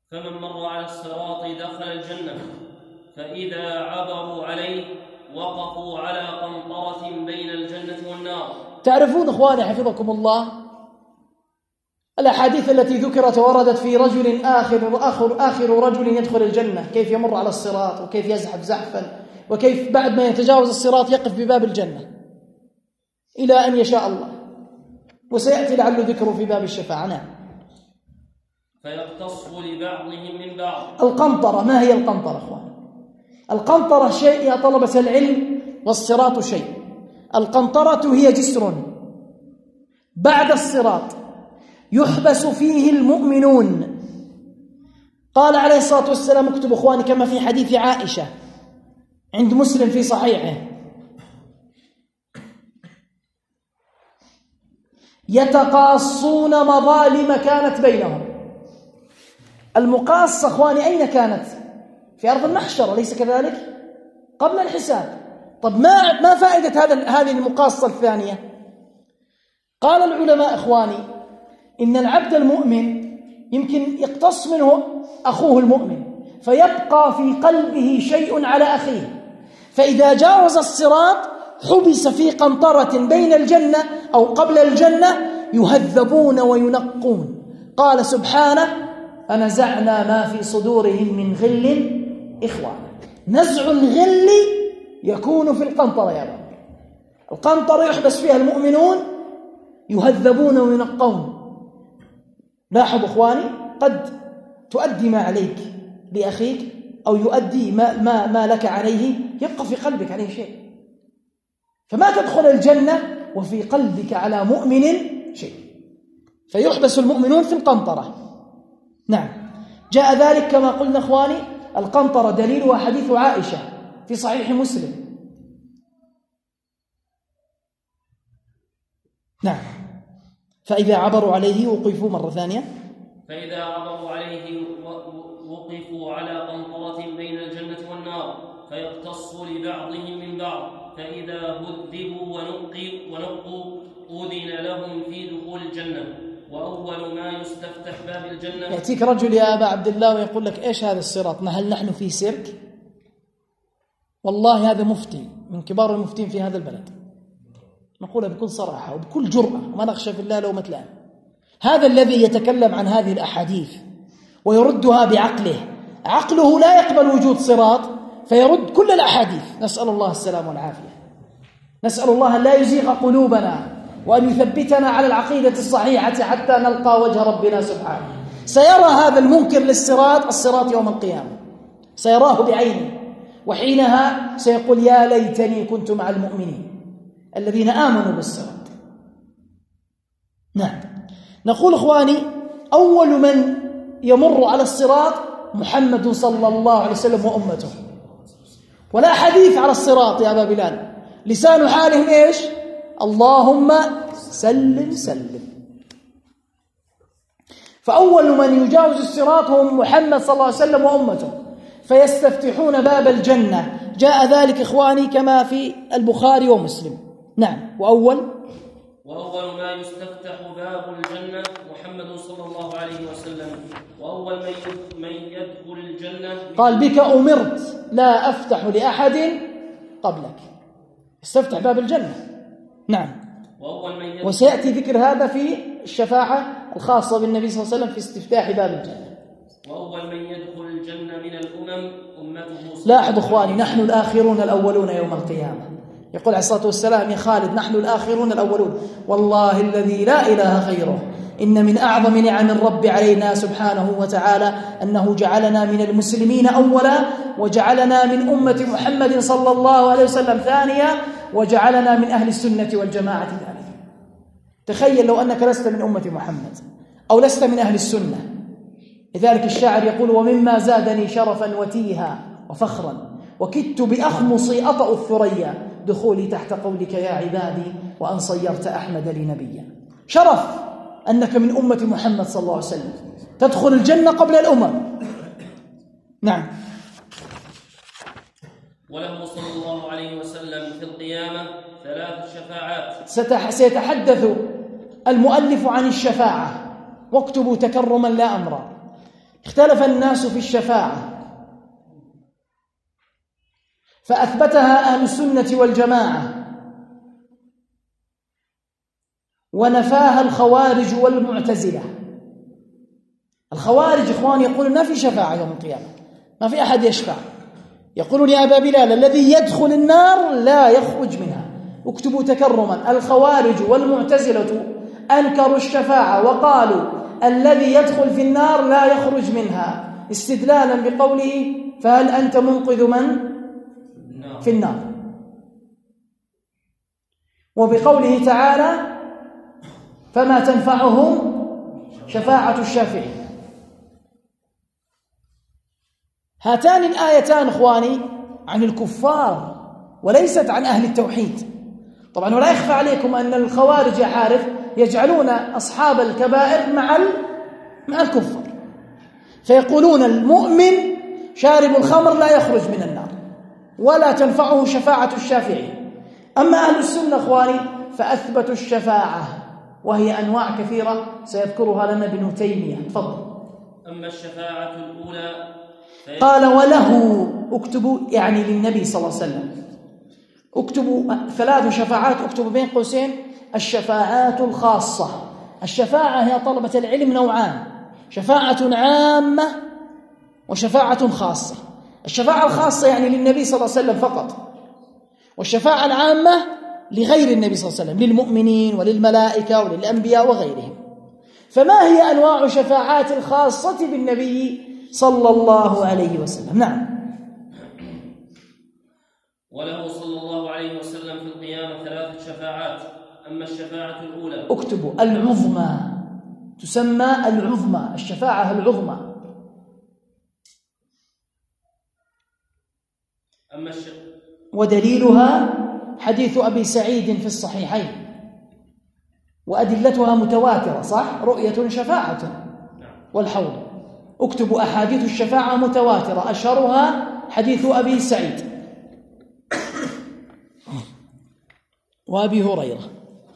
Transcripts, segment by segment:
فمن مر على الصراط دخل الجنة، فإذا عبروا عليه وقفوا على قنطرة بين الجنة والنار. تعرفون إخواني حفظكم الله الأحاديث التي ذكرت وردت في رجل آخر رجل يدخل الجنة، كيف يمر على الصراط وكيف يزحف زحفا، وكيف بعد ما يتجاوز الصراط يقف بباب الجنة إلى أن يشاء الله، وسيأتي لعل ذكره في باب الشفاعة. نعم. فيقتص لبعضهم من بعض. القنطرة، ما هي القنطرة إخواني؟ القنطرة شيء يا طلبة العلم، والصراط شيء. القنطرة هي جسر بعد الصراط يحبس فيه المؤمنون. قال عليه الصلاة والسلام، اكتبوا إخواني كما في حديث عائشة عند مسلم في صحيحه: يتقاصون مظالم كانت بينهم. المقاصة إخواني أين كانت؟ في أرض المحشر، أليس كذلك؟ قبل الحساب. طب ما فائدة هذه المقاصة الثانية؟ قال العلماء إخواني إن العبد المؤمن يمكن يقتص منه أخوه المؤمن، فيبقى في قلبه شيء على أخيه، فإذا جاوز الصراط حبس في قنطرة بين الجنة أو قبل الجنة، يهذبون وينقون. قال سبحانه: فنزعنا ما في صدورهم من غل إخوانا. نزع الغل يكون في القنطرة يا رب. القنطرة يحبس فيها المؤمنون يهذبون وينقون. لاحظوا إخواني، قد تؤدي ما عليك لأخيك أو يؤدي ما لك عليه، يبقى في قلبك عليه شيء، فما تدخل الجنة وفي قلبك على مؤمن شيء، فيحبس المؤمنون في القنطرة. نعم، جاء ذلك كما قلنا إخواني. القنطرة دليلها حديث عائشة في صحيح مسلم. نعم. فإذا عبروا عليه وقفوا، مرة ثانية، فإذا عبروا عليه وقفوا على قنطرة بين الجنة والنار، فيقتص لبعضهم من بعض، فإذا هذبوا ونقوا أذن لهم في دخول الجنة. وأول ما يستفتح باب الجنة. يأتيك رجل يا أبا عبد الله ويقول لك: إيش هذا الصراط؟ هل نحن في سيرك؟ والله هذا مفتي من كبار المفتين في هذا البلد، نقولها بكل صراحة وبكل جرأة وما نخشى في الله لومة لائم. هذا الذي يتكلم عن هذه الأحاديث ويردها بعقله، عقله لا يقبل وجود صراط، فيرد كل الأحاديث. نسأل الله السلام والعافية. نسأل الله أن لا يزيغ قلوبنا وأن يثبتنا على العقيدة الصحيحة حتى نلقى وجه ربنا سبحانه. سيرى هذا المنكر الصراط يوم القيامة، سيراه بعينه، وحينها سيقول: يا ليتني كنت مع المؤمنين الذين آمنوا بالصراط. نعم. نقول إخواني: أول من يمر على الصراط محمد صلى الله عليه وسلم وأمته، ولا حديث على الصراط يا أبا بلال. لسان حالهم إيش؟ اللهم سلم سلم. فأول من يجاوز الصراط هم محمد صلى الله عليه وسلم وأمته، فيستفتحون باب الجنة. جاء ذلك إخواني كما في البخاري ومسلم. نعم. وأول ما يستفتح باب الجنة محمد صلى الله عليه وسلم، وأول من يدخل الجنة قال: بك أمرت لا أفتح لأحد قبلك. استفتح باب الجنة. نعم. وسيأتي ذكر هذا في الشفاعة الخاصة بالنبي صلى الله عليه وسلم في استفتاح باب الجنة. وأول من يدخل الجنة من الأمم أمته. لاحظوا إخواني، نحن الآخرون الأولون يوم القيامة. يقول عليه الصلاة والسلام: يا خالد، نحن الآخرون الأولون، والله الذي لا إله غيره، إن من أعظم نعم الرب علينا سبحانه وتعالى أنه جعلنا من المسلمين أولا، وجعلنا من أمة محمد صلى الله عليه وسلم ثانيا، وجعلنا من أهل السنة والجماعة ثالثا. تخيل لو أنك لست من أمة محمد أو لست من أهل السنة. لذلك الشاعر يقول: ومما زادني شرفا وتيها وفخرا، وكدت بأخمصي أطأ الثريا، دخولي تحت قولك يا عبادي، وأن صيرت أحمد لي نبيا. شرف أنك من أمة محمد صلى الله عليه وسلم، تدخل الجنة قبل الأمم. نعم. وله صلى الله عليه وسلم في القيامة 3 شفاعات. سيتحدث المؤلف عن الشفاعة، واكتبوا تكرما لا أمرا. اختلف الناس في الشفاعة، فأثبتها أهل السنة والجماعة، ونفاها الخوارج والمعتزلة. الخوارج إخوان يقولون ما في شفاعة يوم القيامة، ما في أحد يشفع. يقولون يا أبا بلال الذي يدخل النار لا يخرج منها. اكتبوا تكرما: الخوارج والمعتزلة أنكروا الشفاعة وقالوا الذي يدخل في النار لا يخرج منها، استدلالا بقوله فهل أنت منقذ من في النار، وبقوله تعالى فما تنفعهم شفاعة الشافعين. هاتان الآيتان إخواني عن الكفار وليست عن أهل التوحيد. طبعا ولا يخفى عليكم أن الخوارج يا حارث يجعلون أصحاب الكبائر مع الكفار، فيقولون المؤمن شارب الخمر لا يخرج من النار ولا تنفعه شفاعة الشافعين. أما أهل السنة إخواني فأثبتوا الشفاعة، وهي أنواع كثيرة سيذكرها لنا ابن تيمية. تفضل. أما الشفاعة الأولى قال وله، اكتبوا يعني للنبي صلى الله عليه وسلم، اكتبوا 3 شفاعات، اكتبوا بين قوسين الشفاعات الخاصة. الشفاعة هي طلبة العلم نوعان: شفاعة عامة وشفاعة خاصة. الشفاعة الخاصة يعني للنبي صلى الله عليه وسلم فقط، والشفاعة العامة لغير النبي صلى الله عليه وسلم، للمؤمنين وللملائكة وللأنبياء وغيرهم. فما هي أنواع شفاعات الخاصة بالنبي صلى الله عليه وسلم؟ نعم. وله صلى الله عليه وسلم في القيامة 3 شفاعات. أما الشفاعة الأولى، اكتبوا العظمى، تسمى العظمى، الشفاعة العظمى. ودليلها حديث أبي سعيد في الصحيحين، وأدلتها متواترة، صح؟ رؤية شفاعة والحوض. اكتبوا أحاديث الشفاعة متواترة، أشهرها حديث أبي سعيد وأبي هريرة.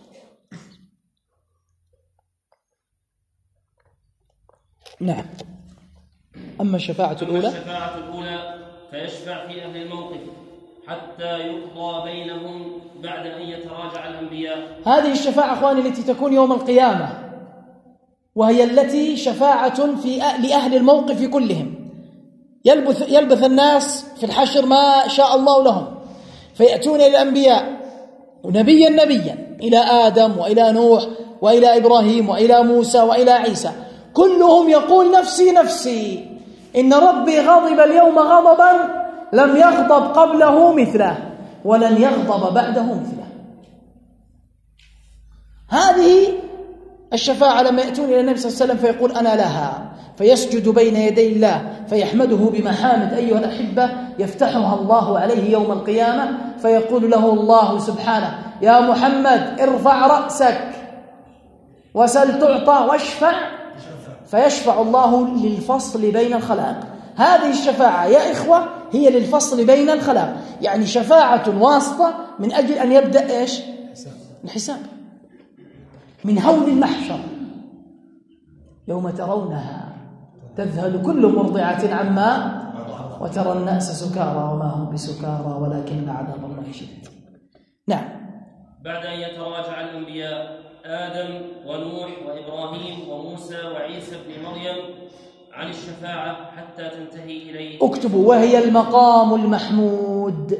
نعم. أما الشفاعة الأولى فيشفع في أهل الموقف حتى يقضى بينهم بعد أن يتراجع الأنبياء. هذه الشفاعة أخواني التي تكون يوم القيامة، وهي التي شفاعة لأهل الموقف كلهم. يلبث الناس في الحشر ما شاء الله لهم، فيأتون إلى الأنبياء نبيا إلى آدم وإلى نوح وإلى إبراهيم وإلى موسى وإلى عيسى، كلهم يقول نفسي نفسي، إن ربي غضب اليوم غضبا لم يغضب قبله مثله ولن يغضب بعده مثله. هذه الشفاعة لما يأتون إلى النبي صلى الله عليه وسلم فيقول أنا لها، فيسجد بين يدي الله فيحمده بمحامد أيها الأحبة يفتحها الله عليه يوم القيامة، فيقول له الله سبحانه يا محمد ارفع رأسك وسل تعطى واشفع، فيشفع الله للفصل بين الخلائق. هذه الشفاعة يا إخوة هي للفصل بين الخلائق، يعني شفاعة واسطة من أجل أن يبدأ إيش؟ الحساب. من هول المحشر يوم ترونها تذهل كل مرضعة عما وترى الناس سكارى وما هم بسكارى ولكن عذاب الله شديد. نعم. بعد أن يتراجع الأنبياء آدم ونوح وإبراهيم وموسى وعيسى بن مريم عن الشفاعة حتى تنتهي إليه. اكتبوا وهي المقام المحمود،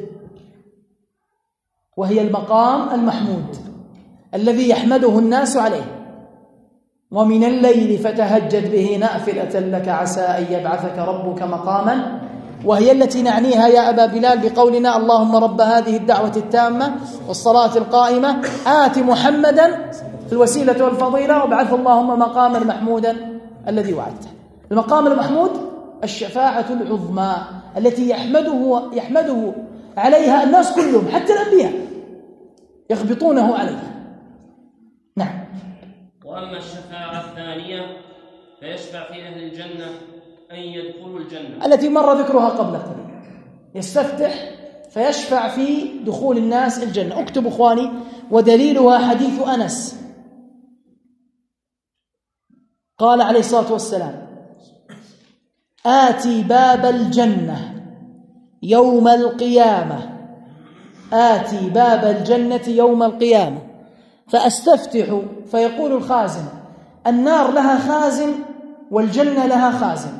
وهي المقام المحمود الذي يحمده الناس عليه. ومن الليل فتهجد به نافلة لك عسى أن يبعثك ربك مقاما، وهي التي نعنيها يا أبا بلال بقولنا اللهم رب هذه الدعوة التامة والصلاة القائمة آت محمدا الوسيلة والفضيلة وابعث اللهم مقاما محمودا الذي وعدته. المقام المحمود الشفاعة العظمى التي يحمده عليها الناس كلهم، حتى الأنبياء يغبطونه عليها. نعم. وأما الشفاعة الثانية فيشفع في أهل الجنة أن يدخلوا الجنة، التي مر ذكرها قبل قليل. يستفتح فيشفع في دخول الناس الجنة. اكتبوا اخواني ودليلها حديث أنس قال عليه الصلاة والسلام آتي باب الجنة يوم القيامة، آتي باب الجنة يوم القيامة فأستفتح، فيقول الخازن: النار لها خازن والجنة لها خازن.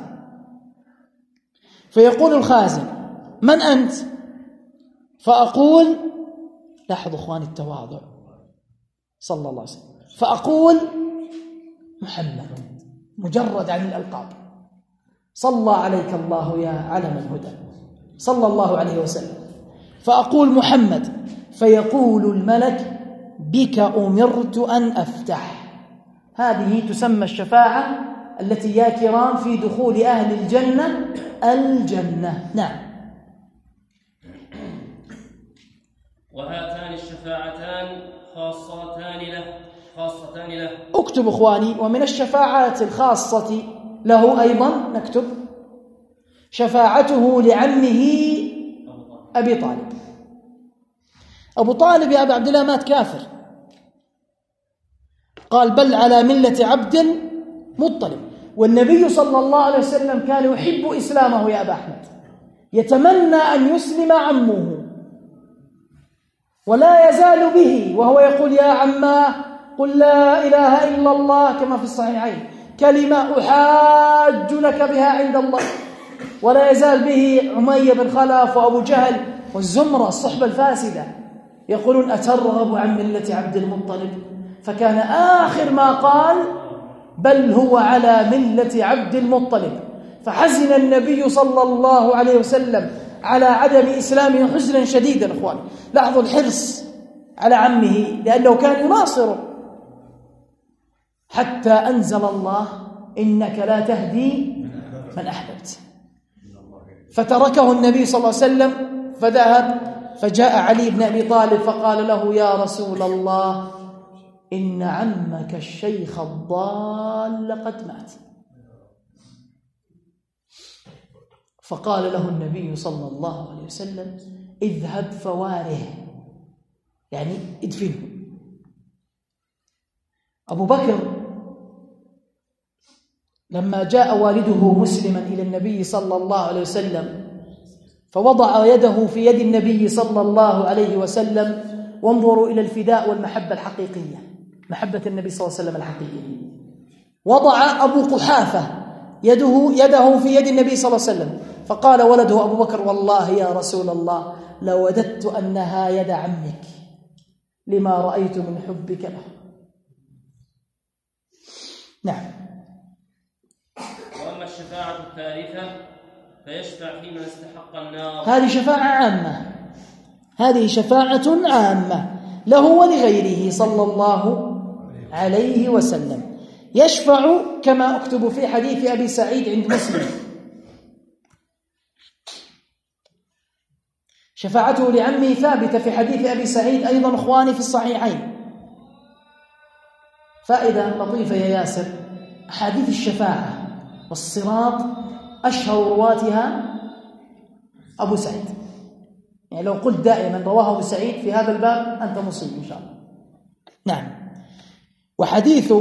فيقول الخازن: من أنت؟ فأقول، لاحظوا أخواني التواضع صلى الله عليه وسلم، فأقول: محمد، مجرد عن الألقاب، صلى عليك الله يا علم الهدى صلى الله عليه وسلم. فأقول: محمد. فيقول الملك: بك أمرت أن أفتح. هذه تسمى الشفاعة التي يا كرام في دخول أهل الجنة الجنة. نعم. وهاتان الشفاعتان خاصتان له. اكتب اخواني: ومن الشفاعات الخاصة له أيضا نكتب شفاعته لعمه أبي طالب. أبو طالب يا أبا عبد الله مات كافر، قال: بل على ملة عبد المطلب. والنبي صلى الله عليه وسلم كان يحب إسلامه يا أبا أحمد، يتمنى أن يسلم عمه ولا يزال به، وهو يقول: يا عماه قل لا إله إلا الله، كما في الصحيحين، كلمة أحاج لك بها عند الله. ولا يزال به أمية بن خلف وأبو جهل والزمرة الصحبة الفاسدة يقولون: أترغب عن ملة عبد المطلب؟ فكان آخر ما قال: بل هو على ملة عبد المطلب. فحزن النبي صلى الله عليه وسلم على عدم إسلامه حزنا شديدا. أخوان، لاحظوا الحرص على عمه لأنه كان يناصره، حتى أنزل الله: إنك لا تهدي من أحببت. فتركه النبي صلى الله عليه وسلم فذهب، فجاء علي بن أبي طالب فقال له: يا رسول الله، إن عمك الشيخ الضال قد مات. فقال له النبي صلى الله عليه وسلم: اذهب فواره، يعني ادفنه. أبو بكر لما جاء والده مسلما إلى النبي صلى الله عليه وسلم فوضع يده في يد النبي صلى الله عليه وسلم، وانظروا إلى الفداء والمحبة الحقيقية، محبة النبي صلى الله عليه وسلم الحقيقية. وضع أبو قحافة يده في يد النبي صلى الله عليه وسلم، فقال ولده أبو بكر: والله يا رسول الله لوددت أنها يد عمك لما رأيت من حبك له. نعم. وأما الشفاعة الثالثة فيشفع في من استحق النار. هذه شفاعة عامة، هذه شفاعة عامة له ولغيره صلى الله عليه وسلم. يشفع كما أكتب في حديث أبي سعيد عند مسلم. شفاعته لعمه ثابتة في حديث أبي سعيد أيضا أخواني في الصحيحين. فائدة لطيفة يا ياسر: أحاديث الشفاعة والصراط أشهر رواتها أبو سعيد، يعني لو قلت دائما رواه أبو سعيد في هذا الباب أنت مصيب إن شاء الله. نعم. وحديث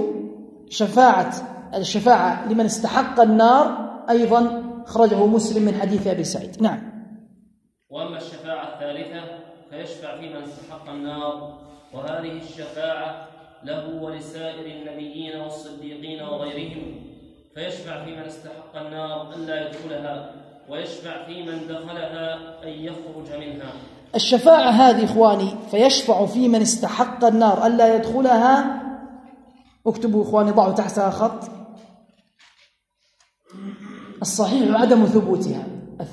الشفاعة لمن استحق النار أيضا خرجه مسلم من حديث أبي سعيد. نعم. وأما الشفاعة الثالثة فيشفع في من استحق النار، وهذه الشفاعة له ولسائر النبيين والصديقين وغيرهم. فيشفع في من استحق النار ألا يدخلها، ويشفع في من دخلها أن يخرج منها. الشفاعة هذه إخواني فيشفع في من استحق النار ألا يدخلها. اكتبوا إخواني، ضعوا تحتها خط. الصحيح عدم ثبوتها.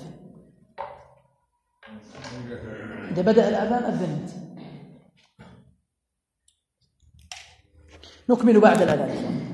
إذا بدأ الأذان أذنت. نكمل بعد الأذان.